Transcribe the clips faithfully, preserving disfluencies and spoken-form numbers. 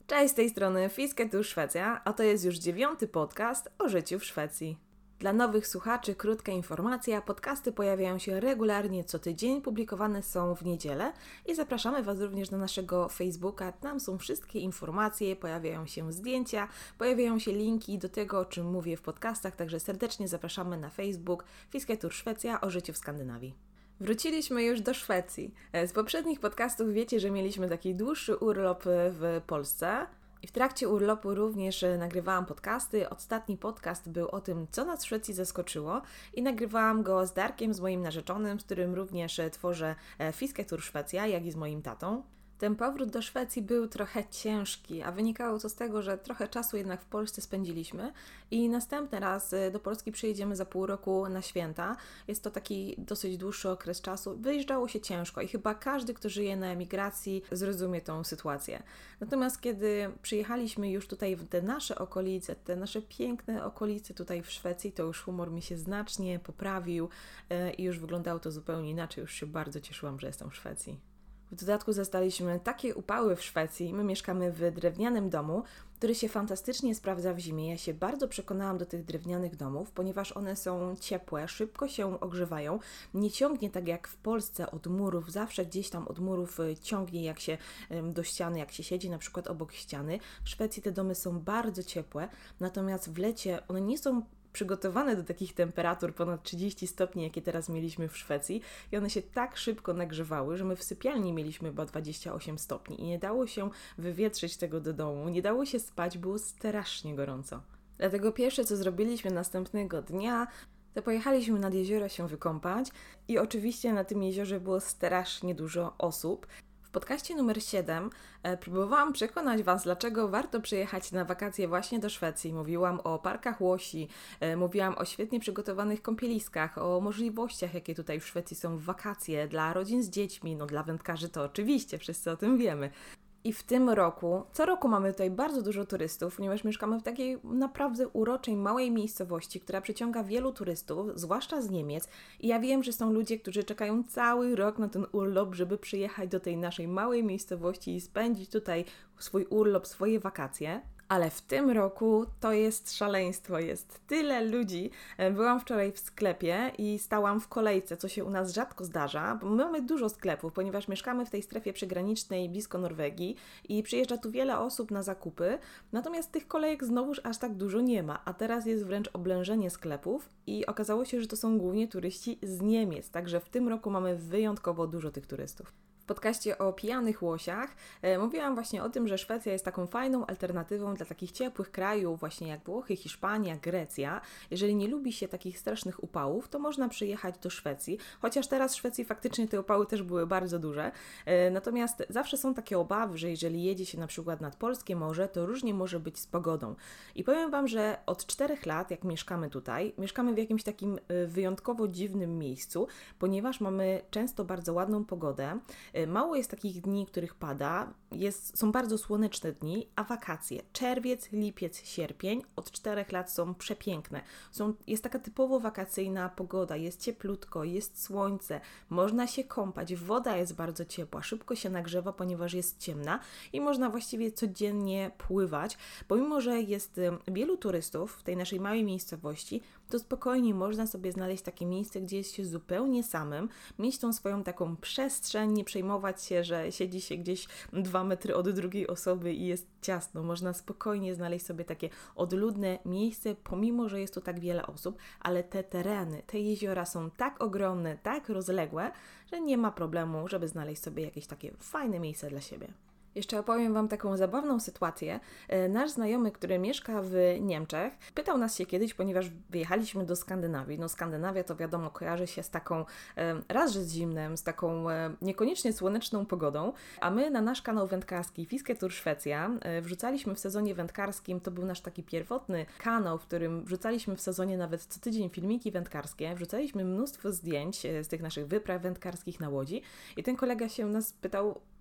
Cześć, z tej strony Fisketur Szwecja, a to jest już dziewiąty podcast o życiu w Szwecji. Dla nowych słuchaczy krótka informacja, podcasty pojawiają się regularnie co tydzień, publikowane są w niedzielę i zapraszamy Was również na naszego Facebooka, tam są wszystkie informacje, pojawiają się zdjęcia, pojawiają się linki do tego, o czym mówię w podcastach, także serdecznie zapraszamy na Facebook Fisketur Szwecja o życiu w Skandynawii. Wróciliśmy już do Szwecji. Z poprzednich podcastów wiecie, że mieliśmy taki dłuższy urlop w Polsce i w trakcie urlopu również nagrywałam podcasty. Ostatni podcast był o tym, co nas w Szwecji zaskoczyło i nagrywałam go z Darkiem, z moim narzeczonym, z którym również tworzę Fisketur Szwecja, jak i z moim tatą. Ten powrót do Szwecji był trochę ciężki, a wynikało to z tego, że trochę czasu jednak w Polsce spędziliśmy i następny raz do Polski przyjedziemy za pół roku na święta. Jest to taki dosyć dłuższy okres czasu. Wyjeżdżało się ciężko i chyba każdy, kto żyje na emigracji, zrozumie tą sytuację. Natomiast kiedy przyjechaliśmy już tutaj w te nasze okolice, te nasze piękne okolice tutaj w Szwecji, to już humor mi się znacznie poprawił i już wyglądało to zupełnie inaczej. Już się bardzo cieszyłam, że jestem w Szwecji. W dodatku zastaliśmy takie upały w Szwecji. My mieszkamy w drewnianym domu, który się fantastycznie sprawdza w zimie. Ja się bardzo przekonałam do tych drewnianych domów, ponieważ one są ciepłe, szybko się ogrzewają. Nie ciągnie tak jak w Polsce od murów. Zawsze gdzieś tam od murów ciągnie jak się do ściany, jak się siedzi na przykład obok ściany. W Szwecji te domy są bardzo ciepłe, natomiast w lecie one nie są przygotowane do takich temperatur ponad trzydzieści stopni, jakie teraz mieliśmy w Szwecji i one się tak szybko nagrzewały, że my w sypialni mieliśmy chyba dwadzieścia osiem stopni i nie dało się wywietrzyć tego do domu, nie dało się spać, było strasznie gorąco. Dlatego pierwsze, co zrobiliśmy następnego dnia, to pojechaliśmy nad jezioro się wykąpać i oczywiście na tym jeziorze było strasznie dużo osób. W podcaście numer siedem e, próbowałam przekonać Was, dlaczego warto przyjechać na wakacje właśnie do Szwecji. Mówiłam o parkach łosi, e, mówiłam o świetnie przygotowanych kąpieliskach, o możliwościach, jakie tutaj w Szwecji są w wakacje dla rodzin z dziećmi, no dla wędkarzy to oczywiście, wszyscy o tym wiemy. I w tym roku, co roku mamy tutaj bardzo dużo turystów, ponieważ mieszkamy w takiej naprawdę uroczej, małej miejscowości, która przyciąga wielu turystów, zwłaszcza z Niemiec. I ja wiem, że są ludzie, którzy czekają cały rok na ten urlop, żeby przyjechać do tej naszej małej miejscowości i spędzić tutaj swój urlop, swoje wakacje. Ale w tym roku to jest szaleństwo, jest tyle ludzi. Byłam wczoraj w sklepie i stałam w kolejce, co się u nas rzadko zdarza, bo my mamy dużo sklepów, ponieważ mieszkamy w tej strefie przygranicznej blisko Norwegii i przyjeżdża tu wiele osób na zakupy, natomiast tych kolejek znowuż aż tak dużo nie ma, a teraz jest wręcz oblężenie sklepów i okazało się, że to są głównie turyści z Niemiec, także w tym roku mamy wyjątkowo dużo tych turystów. W podcaście o pijanych łosiach e, mówiłam właśnie o tym, że Szwecja jest taką fajną alternatywą dla takich ciepłych krajów, właśnie jak Włochy, Hiszpania, Grecja. Jeżeli nie lubi się takich strasznych upałów, to można przyjechać do Szwecji, chociaż teraz w Szwecji faktycznie te upały też były bardzo duże. E, natomiast zawsze są takie obawy, że jeżeli jedzie się na przykład nad polskie morze, to różnie może być z pogodą. I powiem Wam, że od czterech lat, jak mieszkamy tutaj, mieszkamy w jakimś takim e, wyjątkowo dziwnym miejscu, ponieważ mamy często bardzo ładną pogodę. Mało jest takich dni, których pada, jest, są bardzo słoneczne dni, a wakacje, czerwiec, lipiec, sierpień od czterech lat są przepiękne. Są, jest taka typowo wakacyjna pogoda, jest cieplutko, jest słońce, można się kąpać, woda jest bardzo ciepła, szybko się nagrzewa, ponieważ jest ciemna i można właściwie codziennie pływać. Pomimo że jest wielu turystów w tej naszej małej miejscowości, to spokojnie można sobie znaleźć takie miejsce, gdzie jest się zupełnie samym, mieć tą swoją taką przestrzeń, nie przejmować się, że siedzi się gdzieś dwa metry od drugiej osoby i jest ciasno. Można spokojnie znaleźć sobie takie odludne miejsce, pomimo że jest tu tak wiele osób, ale te tereny, te jeziora są tak ogromne, tak rozległe, że nie ma problemu, żeby znaleźć sobie jakieś takie fajne miejsce dla siebie. Jeszcze opowiem Wam taką zabawną sytuację. Nasz znajomy, który mieszka w Niemczech, pytał nas się kiedyś, ponieważ wyjechaliśmy do Skandynawii. No Skandynawia to wiadomo kojarzy się z taką, raz że z zimnem, z taką niekoniecznie słoneczną pogodą, a my na nasz kanał wędkarski Fisketur Szwecja wrzucaliśmy w sezonie wędkarskim, to był nasz taki pierwotny kanał, w którym wrzucaliśmy w sezonie nawet co tydzień filmiki wędkarskie, wrzucaliśmy mnóstwo zdjęć z tych naszych wypraw wędkarskich na łodzi i ten kolega się nas pytał,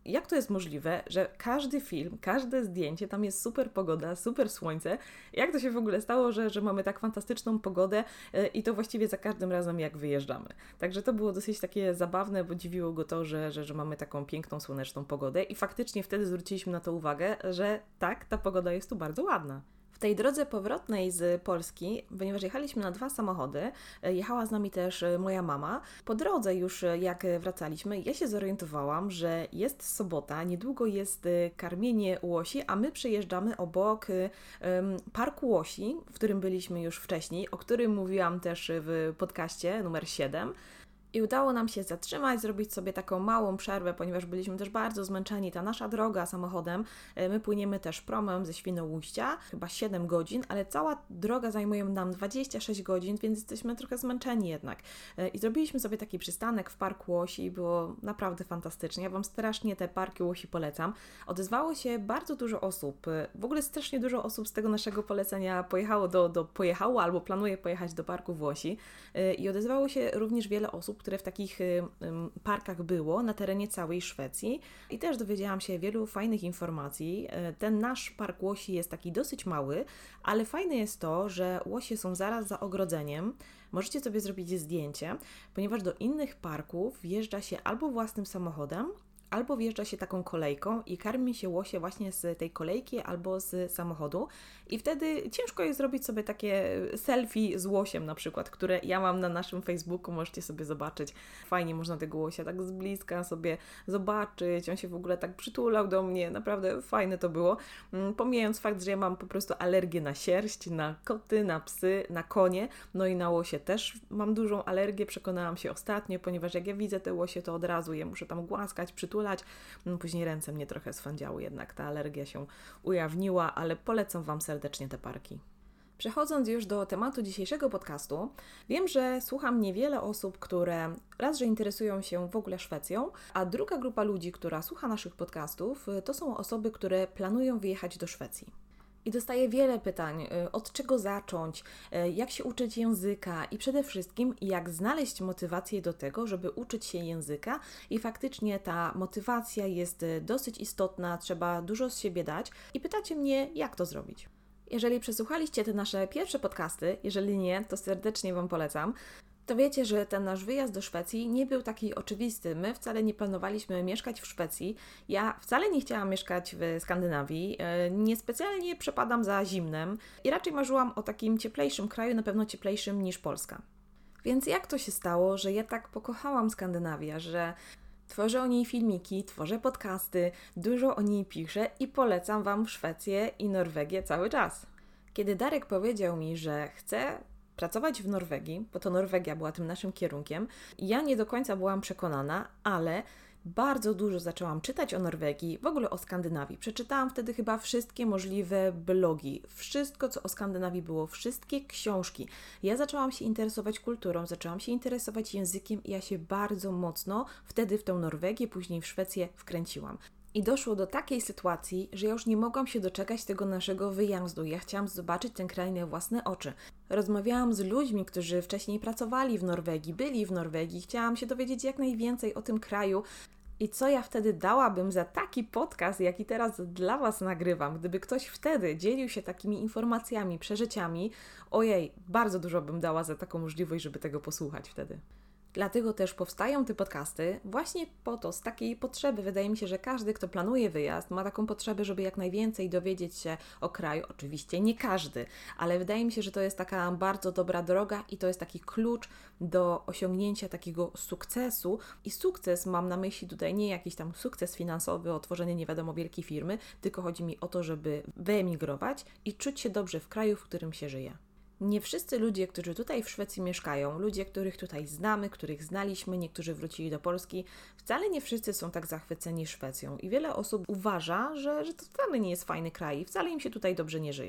jak to jest możliwe, że każdy film, każde zdjęcie, tam jest super pogoda, super słońce. Jak to się w ogóle stało, że, że mamy tak fantastyczną pogodę i to właściwie za każdym razem, jak wyjeżdżamy. Także to było dosyć takie zabawne, bo dziwiło go to, że, że, że mamy taką piękną, słoneczną pogodę i faktycznie wtedy zwróciliśmy na to uwagę, że tak, ta pogoda jest tu bardzo ładna. W tej drodze powrotnej z Polski, ponieważ jechaliśmy na dwa samochody, jechała z nami też moja mama. Po drodze już jak wracaliśmy, ja się zorientowałam, że jest sobota, niedługo jest karmienie łosi, a my przejeżdżamy obok um, parku łosi, w którym byliśmy już wcześniej, o którym mówiłam też w podcaście numer siedem. I udało nam się zatrzymać, zrobić sobie taką małą przerwę, ponieważ byliśmy też bardzo zmęczeni. Ta nasza droga samochodem, my płyniemy też promem ze Świnoujścia, chyba siedem godzin, ale cała droga zajmuje nam dwadzieścia sześć godzin, więc jesteśmy trochę zmęczeni jednak. I zrobiliśmy sobie taki przystanek w Parku Łosi i było naprawdę fantastycznie. Ja Wam strasznie te parki Łosi polecam. Odezwało się bardzo dużo osób, w ogóle strasznie dużo osób z tego naszego polecenia pojechało do, do pojechało albo planuje pojechać do Parku Łosi i odezwało się również wiele osób, które w takich parkach było na terenie całej Szwecji i też dowiedziałam się wielu fajnych informacji. Ten nasz park łosi jest taki dosyć mały, ale fajne jest to, że łosie są zaraz za ogrodzeniem. Możecie sobie zrobić zdjęcie, ponieważ do innych parków wjeżdża się albo własnym samochodem, albo wjeżdża się taką kolejką i karmi się łosie właśnie z tej kolejki albo z samochodu i wtedy ciężko jest zrobić sobie takie selfie z łosiem na przykład, które ja mam na naszym Facebooku, możecie sobie zobaczyć. Fajnie można tego łosia tak z bliska sobie zobaczyć, on się w ogóle tak przytulał do mnie, naprawdę fajne to było. Pomijając fakt, że ja mam po prostu alergię na sierść, na koty, na psy, na konie, no i na łosie też mam dużą alergię, przekonałam się ostatnio, ponieważ jak ja widzę te łosie, to od razu je muszę tam głaskać, przytulać. No, później ręce mnie trochę swędziały, jednak ta alergia się ujawniła, ale polecam Wam serdecznie te parki. Przechodząc już do tematu dzisiejszego podcastu, wiem, że słucham niewiele osób, które raz, że interesują się w ogóle Szwecją, a druga grupa ludzi, która słucha naszych podcastów, to są osoby, które planują wyjechać do Szwecji. I dostaję wiele pytań, od czego zacząć, jak się uczyć języka i przede wszystkim jak znaleźć motywację do tego, żeby uczyć się języka i faktycznie ta motywacja jest dosyć istotna, trzeba dużo z siebie dać i pytacie mnie, jak to zrobić. Jeżeli przesłuchaliście te nasze pierwsze podcasty, jeżeli nie, to serdecznie Wam polecam. To wiecie, że ten nasz wyjazd do Szwecji nie był taki oczywisty. My wcale nie planowaliśmy mieszkać w Szwecji. Ja wcale nie chciałam mieszkać w Skandynawii. Niespecjalnie przepadam za zimnem i raczej marzyłam o takim cieplejszym kraju, na pewno cieplejszym niż Polska. Więc jak to się stało, że ja tak pokochałam Skandynawię, że tworzę o niej filmiki, tworzę podcasty, dużo o niej piszę i polecam Wam Szwecję i Norwegię cały czas. Kiedy Darek powiedział mi, że chce pracować w Norwegii, bo to Norwegia była tym naszym kierunkiem, ja nie do końca byłam przekonana, ale bardzo dużo zaczęłam czytać o Norwegii, w ogóle o Skandynawii. Przeczytałam wtedy chyba wszystkie możliwe blogi, wszystko co o Skandynawii było, wszystkie książki. Ja zaczęłam się interesować kulturą, zaczęłam się interesować językiem i ja się bardzo mocno wtedy w tę Norwegię, później w Szwecję wkręciłam. I doszło do takiej sytuacji, że ja już nie mogłam się doczekać tego naszego wyjazdu. Ja chciałam zobaczyć ten kraj na własne oczy. Rozmawiałam z ludźmi, którzy wcześniej pracowali w Norwegii, byli w Norwegii. Chciałam się dowiedzieć jak najwięcej o tym kraju. I co ja wtedy dałabym za taki podcast, jaki teraz dla Was nagrywam, gdyby ktoś wtedy dzielił się takimi informacjami, przeżyciami, ojej, bardzo dużo bym dała za taką możliwość, żeby tego posłuchać wtedy. Dlatego też powstają te podcasty właśnie po to, z takiej potrzeby. Wydaje mi się, że każdy, kto planuje wyjazd, ma taką potrzebę, żeby jak najwięcej dowiedzieć się o kraju. Oczywiście nie każdy, ale wydaje mi się, że to jest taka bardzo dobra droga i to jest taki klucz do osiągnięcia takiego sukcesu. I sukces mam na myśli tutaj nie jakiś tam sukces finansowy, otworzenie nie wiadomo wielkiej firmy, tylko chodzi mi o to, żeby wyemigrować i czuć się dobrze w kraju, w którym się żyje. Nie wszyscy ludzie, którzy tutaj w Szwecji mieszkają, ludzie, których tutaj znamy, których znaliśmy, niektórzy wrócili do Polski, wcale nie wszyscy są tak zachwyceni Szwecją i wiele osób uważa, że, że to wcale nie jest fajny kraj i wcale im się tutaj dobrze nie żyje.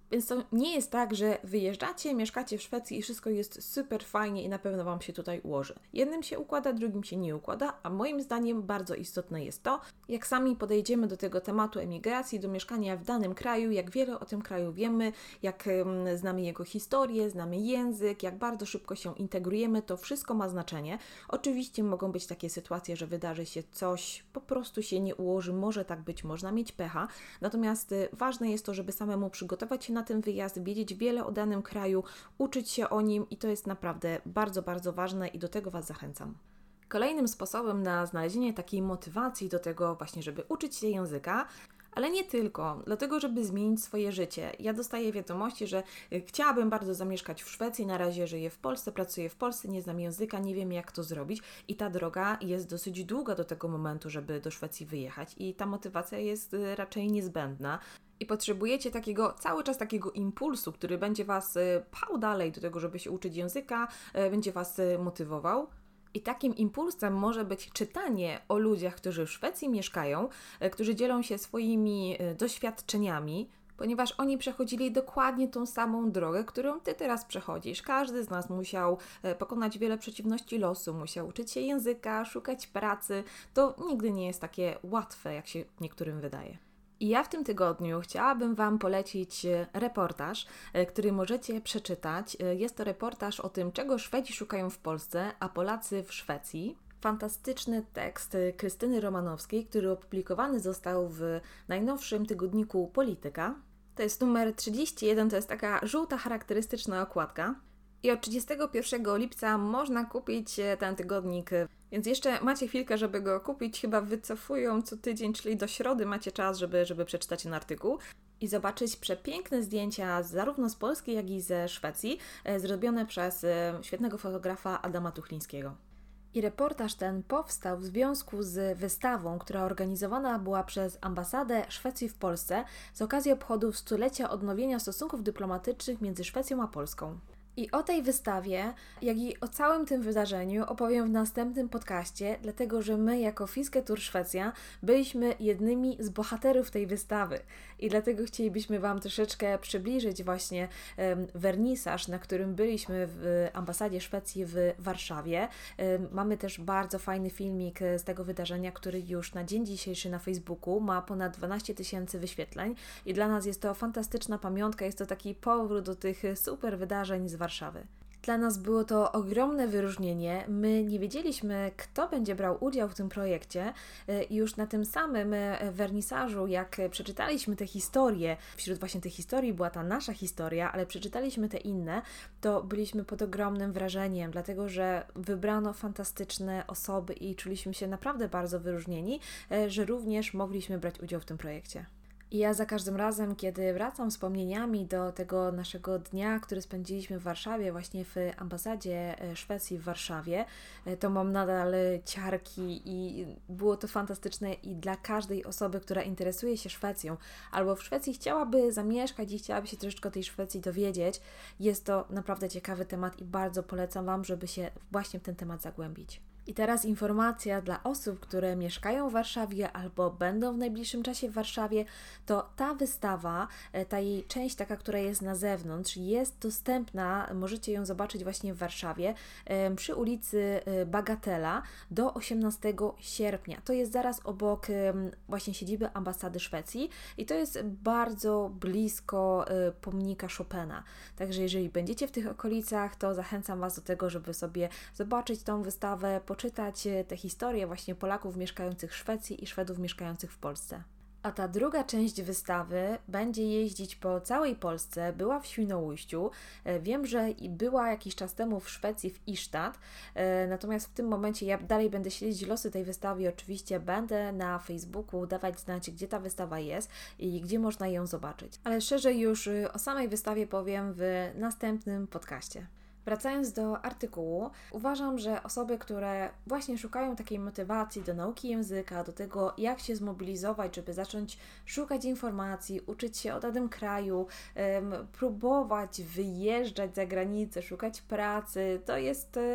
Więc to nie jest tak, że wyjeżdżacie, mieszkacie w Szwecji i wszystko jest super fajnie i na pewno Wam się tutaj ułoży. Jednym się układa, drugim się nie układa, a moim zdaniem bardzo istotne jest to, jak sami podejdziemy do tego tematu emigracji, do mieszkania w danym kraju, jak wiele o tym kraju wiemy, jak um, znamy jego historię, znamy język, jak bardzo szybko się integrujemy, to wszystko ma znaczenie. Oczywiście mogą być takie sytuacje, że wydarzy się coś, po prostu się nie ułoży, może tak być, można mieć pecha, natomiast y, ważne jest to, żeby samemu przygotować się na ten wyjazd, wiedzieć wiele o danym kraju, uczyć się o nim i to jest naprawdę bardzo, bardzo ważne i do tego Was zachęcam. Kolejnym sposobem na znalezienie takiej motywacji do tego właśnie, żeby uczyć się języka, ale nie tylko, dlatego żeby zmienić swoje życie. Ja dostaję wiadomości, że chciałabym bardzo zamieszkać w Szwecji, na razie żyję w Polsce, pracuję w Polsce, nie znam języka, nie wiem jak to zrobić i ta droga jest dosyć długa do tego momentu, żeby do Szwecji wyjechać i ta motywacja jest raczej niezbędna. I potrzebujecie takiego, cały czas takiego impulsu, który będzie Was pchał dalej do tego, żeby się uczyć języka, będzie Was motywował. I takim impulsem może być czytanie o ludziach, którzy w Szwecji mieszkają, którzy dzielą się swoimi doświadczeniami, ponieważ oni przechodzili dokładnie tą samą drogę, którą Ty teraz przechodzisz. Każdy z nas musiał pokonać wiele przeciwności losu, musiał uczyć się języka, szukać pracy. To nigdy nie jest takie łatwe, jak się niektórym wydaje. I ja w tym tygodniu chciałabym Wam polecić reportaż, który możecie przeczytać. Jest to reportaż o tym, czego Szwedzi szukają w Polsce, a Polacy w Szwecji. Fantastyczny tekst Krystyny Romanowskiej, który opublikowany został w najnowszym tygodniku Polityka. To jest numer trzydzieści jeden, to jest taka żółta charakterystyczna okładka. I od trzydziestego pierwszego lipca można kupić ten tygodnik, więc jeszcze macie chwilkę, żeby go kupić. Chyba wycofują co tydzień, czyli do środy macie czas, żeby, żeby przeczytać ten artykuł i zobaczyć przepiękne zdjęcia zarówno z Polski, jak i ze Szwecji, zrobione przez świetnego fotografa Adama Tuchlińskiego. I reportaż ten powstał w związku z wystawą, która organizowana była przez ambasadę Szwecji w Polsce z okazji obchodów stulecia odnowienia stosunków dyplomatycznych między Szwecją a Polską. I o tej wystawie, jak i o całym tym wydarzeniu opowiem w następnym podcaście, dlatego że my jako Fisketur Szwecja byliśmy jednymi z bohaterów tej wystawy i dlatego chcielibyśmy Wam troszeczkę przybliżyć właśnie um, wernisaż, na którym byliśmy w ambasadzie Szwecji w Warszawie. Um, mamy też bardzo fajny filmik z tego wydarzenia, który już na dzień dzisiejszy na Facebooku ma ponad dwanaście tysięcy wyświetleń i dla nas jest to fantastyczna pamiątka, jest to taki powrót do tych super wydarzeń z Warszawy. Warszawy. Dla nas było to ogromne wyróżnienie. My nie wiedzieliśmy, kto będzie brał udział w tym projekcie i już na tym samym wernisażu, jak przeczytaliśmy te historie, wśród właśnie tych historii była ta nasza historia, ale przeczytaliśmy te inne, to byliśmy pod ogromnym wrażeniem, dlatego że wybrano fantastyczne osoby i czuliśmy się naprawdę bardzo wyróżnieni, że również mogliśmy brać udział w tym projekcie. I ja za każdym razem, kiedy wracam wspomnieniami do tego naszego dnia, który spędziliśmy w Warszawie, właśnie w ambasadzie Szwecji w Warszawie, to mam nadal ciarki i było to fantastyczne i dla każdej osoby, która interesuje się Szwecją albo w Szwecji chciałaby zamieszkać i chciałaby się troszeczkę o tej Szwecji dowiedzieć, jest to naprawdę ciekawy temat i bardzo polecam Wam, żeby się właśnie w ten temat zagłębić. I teraz informacja dla osób, które mieszkają w Warszawie albo będą w najbliższym czasie w Warszawie, to ta wystawa, ta jej część taka, która jest na zewnątrz, jest dostępna, możecie ją zobaczyć właśnie w Warszawie przy ulicy Bagatela do osiemnastego sierpnia. To jest zaraz obok właśnie siedziby ambasady Szwecji i to jest bardzo blisko pomnika Chopina. Także jeżeli będziecie w tych okolicach, to zachęcam Was do tego, żeby sobie zobaczyć tą wystawę, poczytać te historie właśnie Polaków mieszkających w Szwecji i Szwedów mieszkających w Polsce. A ta druga część wystawy będzie jeździć po całej Polsce, była w Świnoujściu. Wiem, że była jakiś czas temu w Szwecji, w Istad, natomiast w tym momencie ja dalej będę śledzić losy tej wystawy i oczywiście będę na Facebooku dawać znać, gdzie ta wystawa jest i gdzie można ją zobaczyć. Ale szerzej już o samej wystawie powiem w następnym podcaście. Wracając do artykułu, uważam, że osoby, które właśnie szukają takiej motywacji do nauki języka, do tego, jak się zmobilizować, żeby zacząć szukać informacji, uczyć się o danym kraju, um, próbować wyjeżdżać za granicę, szukać pracy, to jest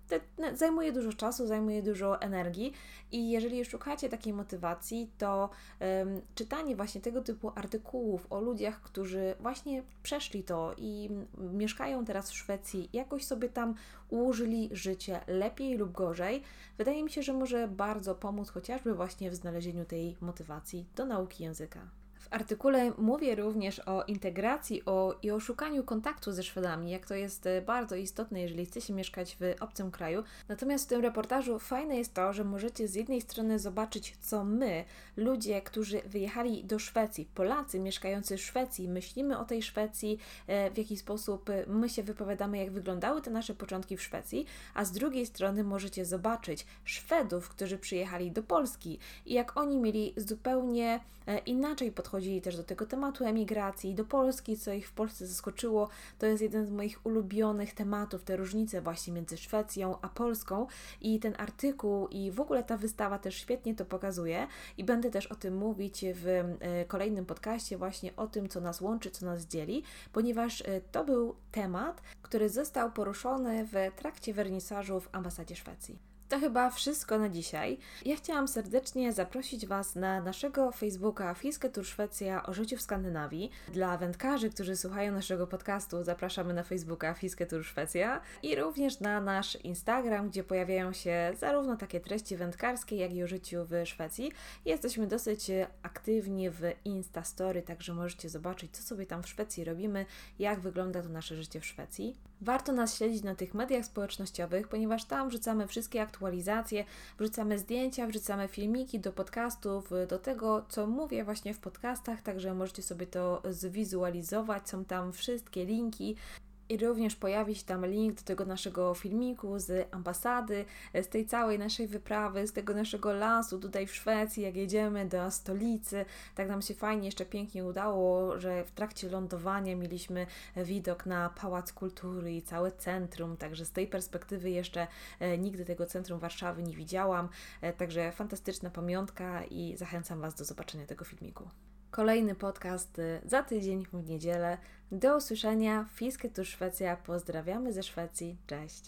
to zajmuje dużo czasu, zajmuje dużo energii i jeżeli szukacie takiej motywacji, to um, czytanie właśnie tego typu artykułów o ludziach, którzy właśnie przeszli to i mieszkają teraz w Szwecji, jakoś sobie tam ułożyli życie lepiej lub gorzej, wydaje mi się, że może bardzo pomóc chociażby właśnie w znalezieniu tej motywacji do nauki języka. W artykule mówię również o integracji o, i o szukaniu kontaktu ze Szwedami, jak to jest bardzo istotne, jeżeli chcecie mieszkać w obcym kraju. Natomiast w tym reportażu fajne jest to, że możecie z jednej strony zobaczyć, co my, ludzie, którzy wyjechali do Szwecji, Polacy mieszkający w Szwecji, myślimy o tej Szwecji, w jaki sposób my się wypowiadamy, jak wyglądały te nasze początki w Szwecji, a z drugiej strony możecie zobaczyć Szwedów, którzy przyjechali do Polski i jak oni mieli zupełnie inaczej podchodzili też do tego tematu emigracji, do Polski, co ich w Polsce zaskoczyło. To jest jeden z moich ulubionych tematów, te różnice właśnie między Szwecją a Polską i ten artykuł i w ogóle ta wystawa też świetnie to pokazuje i będę też o tym mówić w kolejnym podcaście właśnie o tym, co nas łączy, co nas dzieli, ponieważ to był temat, który został poruszony w trakcie wernisażu w ambasadzie Szwecji. To chyba wszystko na dzisiaj. Ja chciałam serdecznie zaprosić Was na naszego Facebooka Fisketur Szwecja o życiu w Skandynawii. Dla wędkarzy, którzy słuchają naszego podcastu, zapraszamy na Facebooka Fisketur Szwecja i również na nasz Instagram, gdzie pojawiają się zarówno takie treści wędkarskie, jak i o życiu w Szwecji. Jesteśmy dosyć aktywni w Instastory, także możecie zobaczyć, co sobie tam w Szwecji robimy, jak wygląda to nasze życie w Szwecji. Warto nas śledzić na tych mediach społecznościowych, ponieważ tam wrzucamy wszystkie aktualizacje, wrzucamy zdjęcia, wrzucamy filmiki do podcastów, do tego, co mówię właśnie w podcastach, także możecie sobie to zwizualizować, są tam wszystkie linki. I również pojawi się tam link do tego naszego filmiku z ambasady, z tej całej naszej wyprawy, z tego naszego lasu tutaj w Szwecji, jak jedziemy do stolicy. Tak nam się fajnie, jeszcze pięknie udało, że w trakcie lądowania mieliśmy widok na Pałac Kultury i całe centrum, także z tej perspektywy jeszcze nigdy tego centrum Warszawy nie widziałam. Także fantastyczna pamiątka i zachęcam Was do zobaczenia tego filmiku. Kolejny podcast za tydzień w niedzielę. Do usłyszenia. Fisketur Szwecja. Pozdrawiamy ze Szwecji. Cześć.